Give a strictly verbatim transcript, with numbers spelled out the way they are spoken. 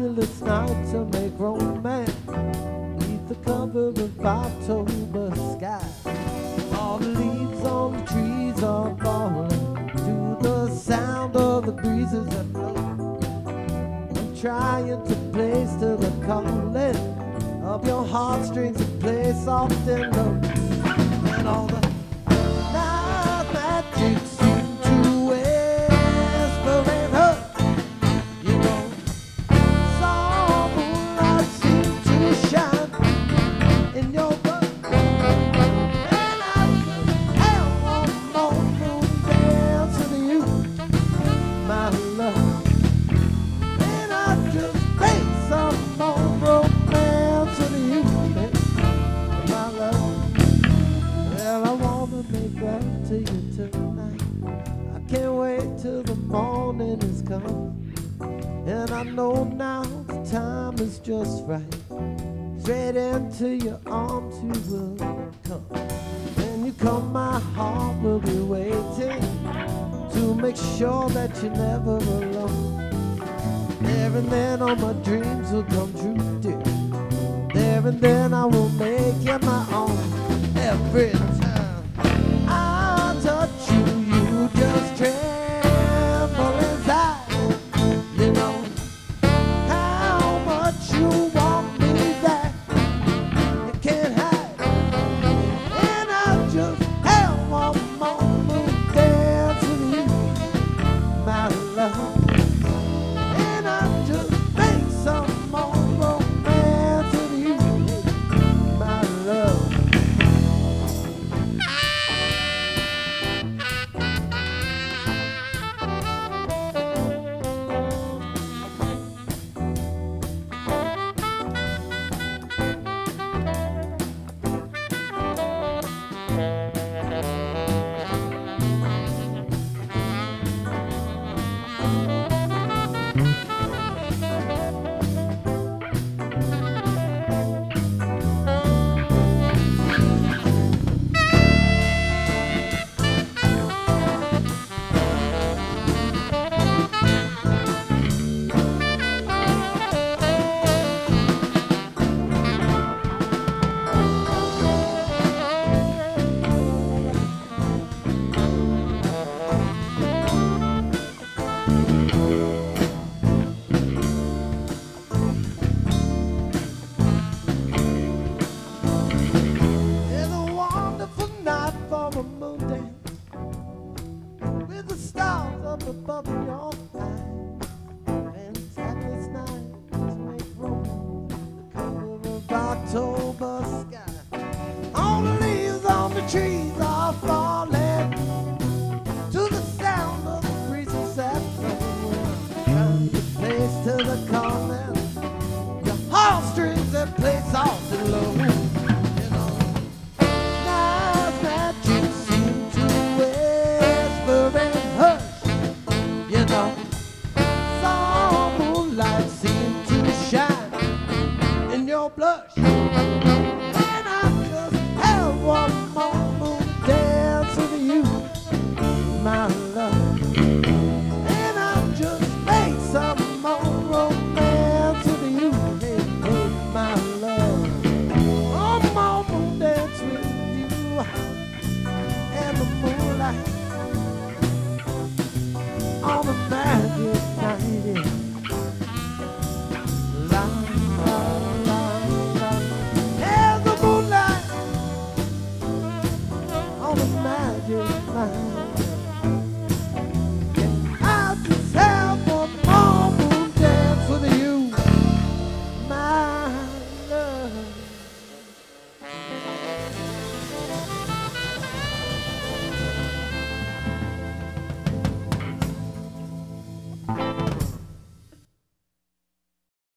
fabulous night to make romance beneath the cover of October sky. All the leaves on the trees are falling to the sound of the breezes that blow. I'm trying to place to the calling of your heartstrings and play soft and low. And all the night magic seem to whisper and hurt. You know, some moonlight seem to shine in your blood. And I just have one more moon dance with you, my love. And I just make some more romance with you, my love. Well, I wanna make love to you tonight. I can't wait till the morning is come. And I know now the time is just right. Straight into your arms you will come. When you come, my heart will be waiting to make sure that you're never alone. There and then all my dreams will come true, dear. There and then I will make you my own. Every time I touch you, you just tremble inside. You know how much you want me that you can't hide. And I just have one more moon dance with you, my love. And I just make some more romance with you, my love. It's a wonderful night for a moon dance with the stars up above your eyes. Fantabulous night to make romance, the cover of October sky. All the leaves on the trees are falling to the sound of the breezes that blow. Trying to place to the calling your heartstrings that play soft and low. You know, night magic seem to whisper and hush. You know, some moonlight seem to shine in your blush.